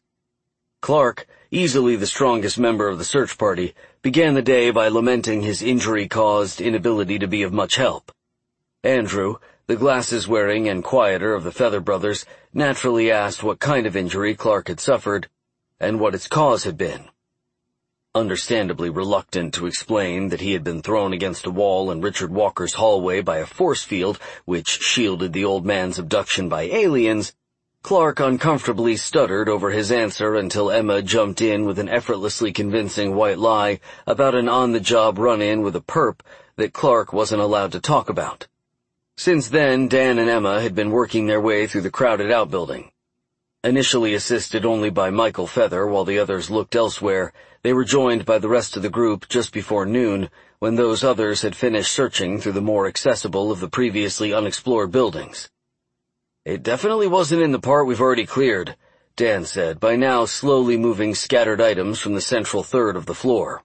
Clark, easily the strongest member of the search party, began the day by lamenting his injury-caused inability to be of much help. Andrew, the glasses-wearing and quieter of the Feather Brothers, naturally asked what kind of injury Clark had suffered, and what its cause had been. Understandably reluctant to explain that he had been thrown against a wall in Richard Walker's hallway by a force field which shielded the old man's abduction by aliens, Clark uncomfortably stuttered over his answer until Emma jumped in with an effortlessly convincing white lie about an on-the-job run-in with a perp that Clark wasn't allowed to talk about. Since then, Dan and Emma had been working their way through the crowded outbuilding. Initially assisted only by Michael Feather while the others looked elsewhere, they were joined by the rest of the group just before noon, when those others had finished searching through the more accessible of the previously unexplored buildings. It definitely wasn't in the part we've already cleared, Dan said, by now slowly moving scattered items from the central third of the floor.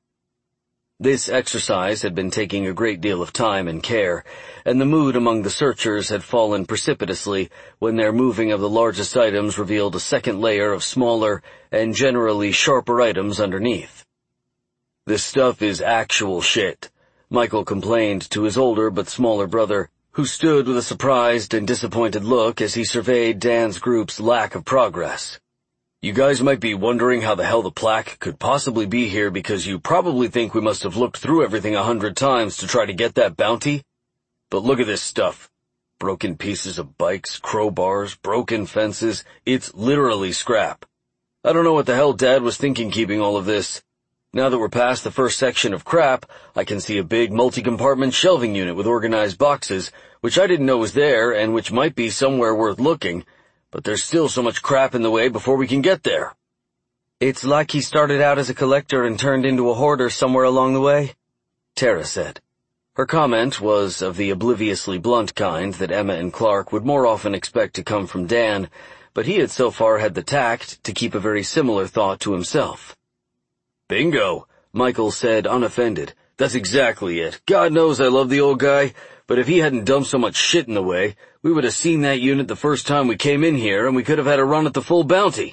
This exercise had been taking a great deal of time and care, and the mood among the searchers had fallen precipitously when their moving of the largest items revealed a second layer of smaller and generally sharper items underneath. "This stuff is actual shit," Michael complained to his older but smaller brother, who stood with a surprised and disappointed look as he surveyed Dan's group's lack of progress. "You guys might be wondering how the hell the plaque could possibly be here because you probably think we must have looked through everything 100 times to try to get that bounty. But look at this stuff. Broken pieces of bikes, crowbars, broken fences. It's literally scrap. I don't know what the hell Dad was thinking keeping all of this. Now that we're past the first section of crap, I can see a big multi-compartment shelving unit with organized boxes, which I didn't know was there and which might be somewhere worth looking. But there's still so much crap in the way before we can get there." "It's like he started out as a collector and turned into a hoarder somewhere along the way," Tara said. Her comment was of the obliviously blunt kind that Emma and Clark would more often expect to come from Dan, but he had so far had the tact to keep a very similar thought to himself. "Bingo," Michael said, unoffended. "That's exactly it. God knows I love the old guy, but if he hadn't dumped so much shit in the way, we would have seen that unit the first time we came in here, and we could have had a run at the full bounty."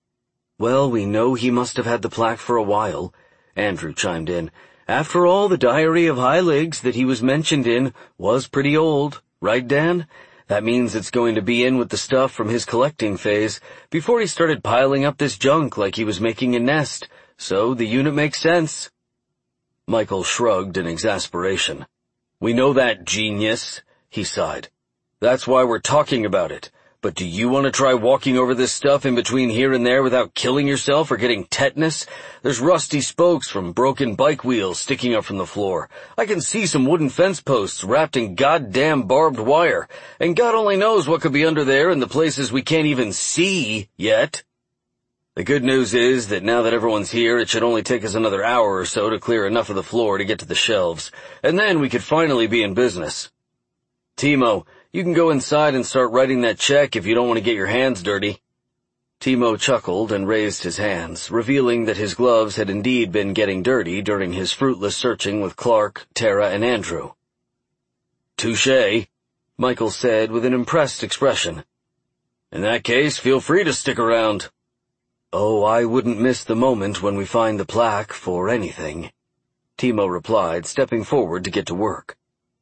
"Well, we know he must have had the plaque for a while," Andrew chimed in. "After all, the Diary of Heilegs that he was mentioned in was pretty old, right, Dan? That means it's going to be in with the stuff from his collecting phase, before he started piling up this junk like he was making a nest, so the unit makes sense." Michael shrugged in exasperation. "We know that, genius," he sighed. "That's why we're talking about it. But do you want to try walking over this stuff in between here and there without killing yourself or getting tetanus? There's rusty spokes from broken bike wheels sticking up from the floor. I can see some wooden fence posts wrapped in goddamn barbed wire, and God only knows what could be under there in the places we can't even see yet. The good news is that now that everyone's here, it should only take us another hour or so to clear enough of the floor to get to the shelves, and then we could finally be in business. Timo, You can go inside and start writing that check if you don't want to get your hands dirty." Timo chuckled and raised his hands, revealing that his gloves had indeed been getting dirty during his fruitless searching with Clark, Tara, and Andrew. "Touché," Michael said with an impressed expression. "In that case, feel free to stick around." "Oh, I wouldn't miss the moment when we find the plaque for anything," Timo replied, stepping forward to get to work.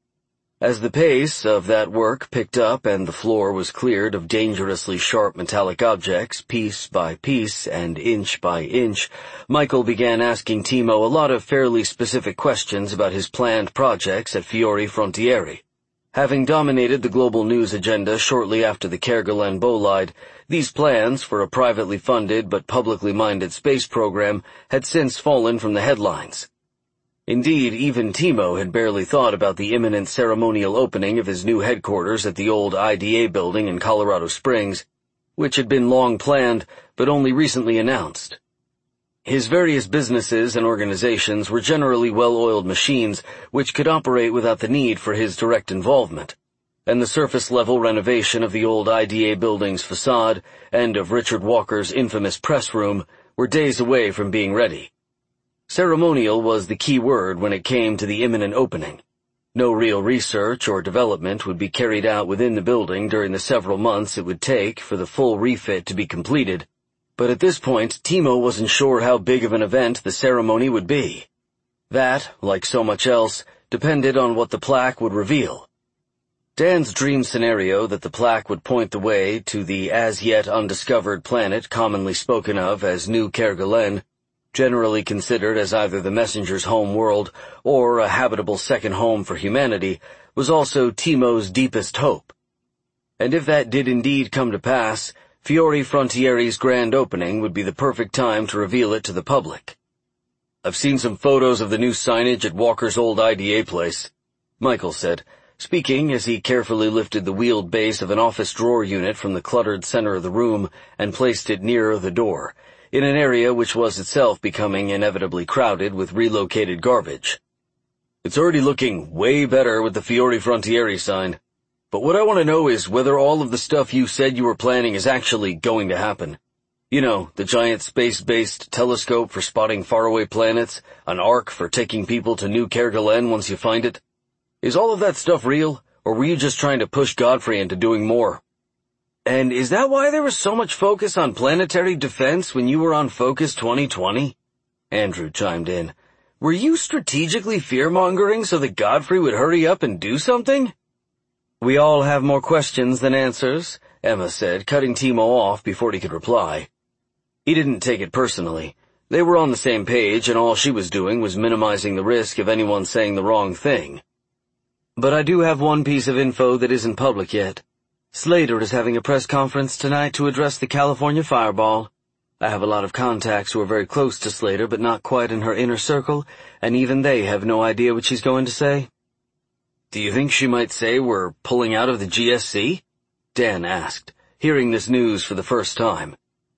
As the pace of that work picked up and the floor was cleared of dangerously sharp metallic objects, piece by piece and inch by inch, Michael began asking Timo a lot of fairly specific questions about his planned projects at Fiori Frontieri. Having dominated the global news agenda shortly after the Kerguelen bolide, these plans for a privately funded but publicly minded space program had since fallen from the headlines. Indeed, even Timo had barely thought about the imminent ceremonial opening of his new headquarters at the old IDA building in Colorado Springs, which had been long planned but only recently announced. His various businesses and organizations were generally well-oiled machines which could operate without the need for his direct involvement, and the surface-level renovation of the old IDA building's facade and of Richard Walker's infamous press room were days away from being ready. Ceremonial was the key word when it came to the imminent opening. No real research or development would be carried out within the building during the several months it would take for the full refit to be completed, but at this point Timo wasn't sure how big of an event the ceremony would be. That, like so much else, depended on what the plaque would reveal. Dan's dream scenario that the plaque would point the way to the as-yet undiscovered planet commonly spoken of as New Kerguelen, generally considered as either the messenger's home world or a habitable second home for humanity, was also Timo's deepest hope. And if that did indeed come to pass, Fiori Frontieri's grand opening would be the perfect time to reveal it to the public. "I've seen some photos of the new signage at Walker's old IDA place," Michael said, speaking as he carefully lifted the wheeled base of an office drawer unit from the cluttered center of the room and placed it nearer the door, in an area which was itself becoming inevitably crowded with relocated garbage. "It's already looking way better with the Fiori Frontieri sign. But what I want to know is whether all of the stuff you said you were planning is actually going to happen. You know, the giant space-based telescope for spotting faraway planets, an arc for taking people to New Kerguelen once you find it. Is all of that stuff real, or were you just trying to push Godfrey into doing more? And is that why there was so much focus on planetary defense when you were on Focus 2020? Andrew chimed in. Were you strategically fear-mongering so that Godfrey would hurry up and do something? We all have more questions than answers, Emma said, cutting Timo off before he could reply. He didn't take it personally. They were on the same page, and all she was doing was minimizing the risk of anyone saying the wrong thing. But I do have one piece of info that isn't public yet. Slater is having a press conference tonight to address the California fireball. I have a lot of contacts who are very close to Slater but not quite in her inner circle, and even they have no idea what she's going to say. Do you think she might say we're pulling out of the GSC? Dan asked, hearing this news for the first time.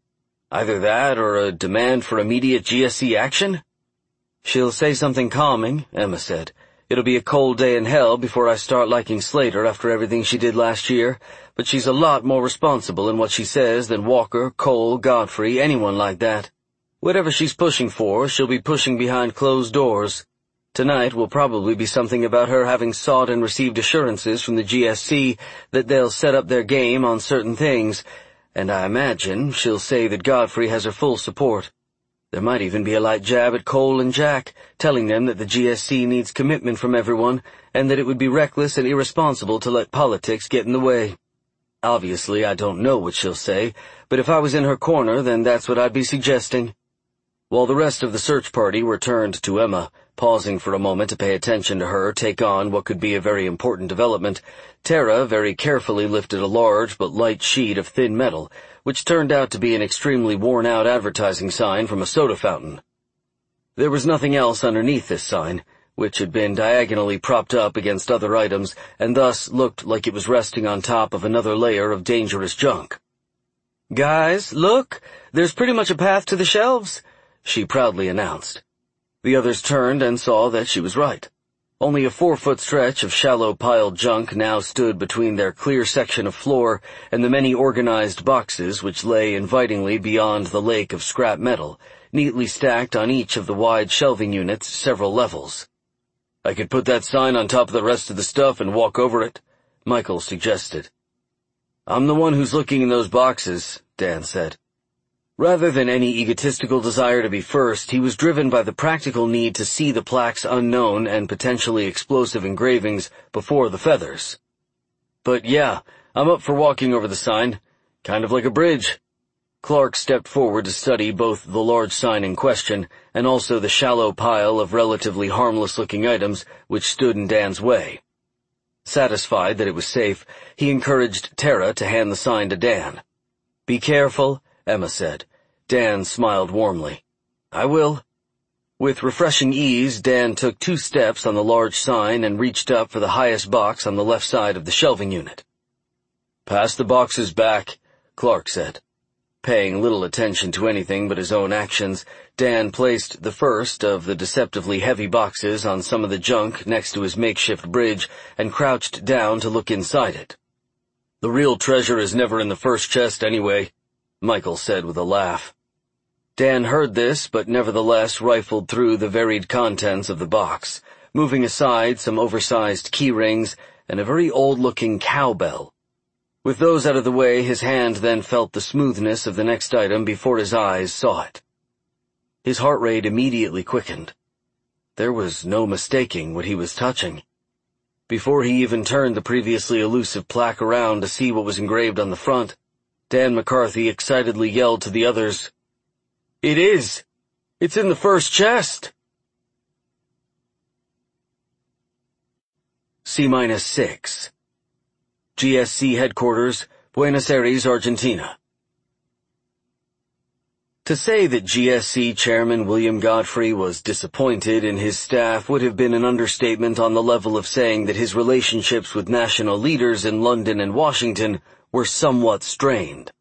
Either that or a demand for immediate GSC action? She'll say something calming, Emma said. It'll be a cold day in hell before I start liking Slater after everything she did last year, but she's a lot more responsible in what she says than Walker, Cole, Godfrey, anyone like that. Whatever she's pushing for, she'll be pushing behind closed doors. Tonight will probably be something about her having sought and received assurances from the GSC that they'll set up their game on certain things, and I imagine she'll say that Godfrey has her full support. There might even be a light jab at Cole and Jack, telling them that the GSC needs commitment from everyone, and that it would be reckless and irresponsible to let politics get in the way. Obviously, I don't know what she'll say, but if I was in her corner, then that's what I'd be suggesting. While the rest of the search party were turned to Emma, pausing for a moment to pay attention to her take on what could be a very important development, Tara very carefully lifted a large but light sheet of thin metal, which turned out to be an extremely worn-out advertising sign from a soda fountain. There was nothing else underneath this sign, which had been diagonally propped up against other items and thus looked like it was resting on top of another layer of dangerous junk. "Guys, look! There's pretty much a path to the shelves," she proudly announced. The others turned and saw that she was right. Only a 4-foot stretch of shallow piled junk now stood between their clear section of floor and the many organized boxes which lay invitingly beyond the lake of scrap metal, neatly stacked on each of the wide shelving units several levels. "I could put that sign on top of the rest of the stuff and walk over it," Michael suggested. "I'm the one who's looking in those boxes," Dan said. Rather than any egotistical desire to be first, he was driven by the practical need to see the plaque's unknown and potentially explosive engravings before the feathers. "But yeah, I'm up for walking over the sign. Kind of like a bridge." Clark stepped forward to study both the large sign in question and also the shallow pile of relatively harmless-looking items which stood in Dan's way. Satisfied that it was safe, he encouraged Tara to hand the sign to Dan. "Be careful," Emma said. Dan smiled warmly. "I will." With refreshing ease, Dan took 2 steps on the large sign and reached up for the highest box on the left side of the shelving unit. "Pass the boxes back," Clark said. Paying little attention to anything but his own actions, Dan placed the first of the deceptively heavy boxes on some of the junk next to his makeshift bridge and crouched down to look inside it. "The real treasure is never in the first chest anyway," Michael said with a laugh. Dan heard this, but nevertheless rifled through the varied contents of the box, moving aside some oversized key rings and a very old-looking cowbell. With those out of the way, his hand then felt the smoothness of the next item before his eyes saw it. His heart rate immediately quickened. There was no mistaking what he was touching. Before he even turned the previously elusive plaque around to see what was engraved on the front, Dan McCarthy excitedly yelled to the others, "It is! It's in the first chest!" C-6. GSC Headquarters, Buenos Aires, Argentina. To say that GSC Chairman William Godfrey was disappointed in his staff would have been an understatement on the level of saying that his relationships with national leaders in London and Washington were somewhat strained.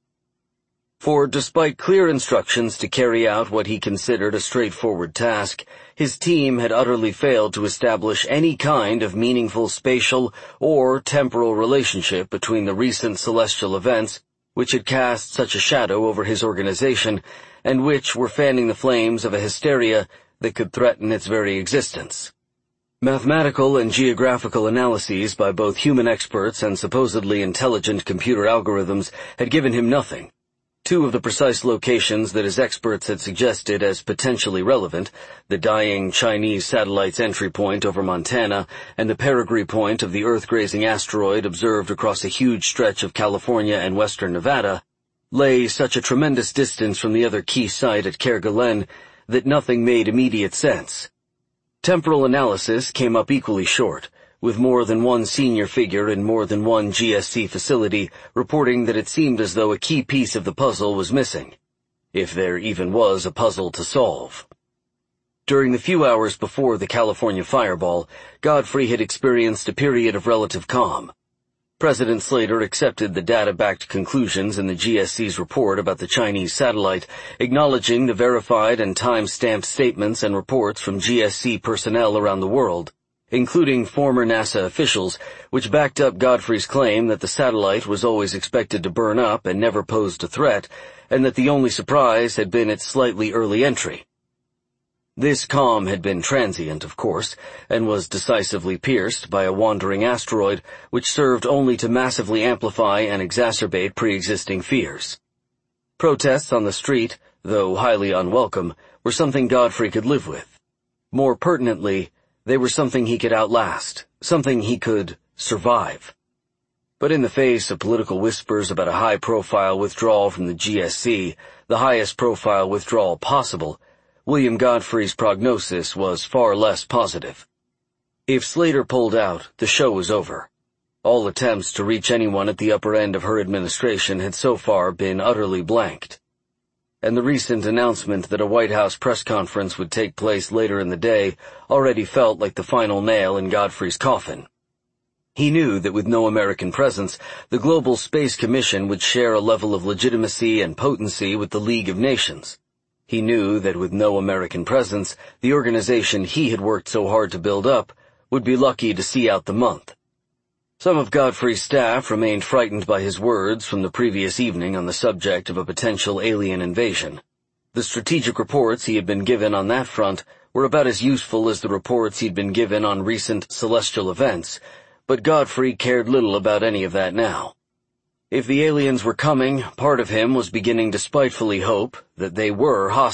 For despite clear instructions to carry out what he considered a straightforward task, his team had utterly failed to establish any kind of meaningful spatial or temporal relationship between the recent celestial events which had cast such a shadow over his organization and which were fanning the flames of a hysteria that could threaten its very existence. Mathematical and geographical analyses by both human experts and supposedly intelligent computer algorithms had given him nothing. 2 of the precise locations that his experts had suggested as potentially relevant, the dying Chinese satellite's entry point over Montana and the perigee point of the Earth-grazing asteroid observed across a huge stretch of California and western Nevada, lay such a tremendous distance from the other key site at Kerguelen that nothing made immediate sense. Temporal analysis came up equally short, with more than one senior figure in more than one GSC facility reporting that it seemed as though a key piece of the puzzle was missing, if there even was a puzzle to solve. During the few hours before the California fireball, Godfrey had experienced a period of relative calm. President Slater accepted the data-backed conclusions in the GSC's report about the Chinese satellite, acknowledging the verified and time-stamped statements and reports from GSC personnel around the world, including former NASA officials, which backed up Godfrey's claim that the satellite was always expected to burn up and never posed a threat, and that the only surprise had been its slightly early entry. This calm had been transient, of course, and was decisively pierced by a wandering asteroid which served only to massively amplify and exacerbate pre-existing fears. Protests on the street, though highly unwelcome, were something Godfrey could live with. More pertinently, they were something he could outlast, something he could survive. But in the face of political whispers about a high-profile withdrawal from the GSC, the highest-profile withdrawal possible, William Godfrey's prognosis was far less positive. If Slater pulled out, the show was over. All attempts to reach anyone at the upper end of her administration had so far been utterly blanked. And the recent announcement that a White House press conference would take place later in the day already felt like the final nail in Godfrey's coffin. He knew that with no American presence, the Global Space Commission would share a level of legitimacy and potency with the League of Nations. He knew that with no American presence, the organization he had worked so hard to build up would be lucky to see out the month. Some of Godfrey's staff remained frightened by his words from the previous evening on the subject of a potential alien invasion. The strategic reports he had been given on that front were about as useful as the reports he'd been given on recent celestial events, but Godfrey cared little about any of that now. If the aliens were coming, part of him was beginning to spitefully hope that they were hostile.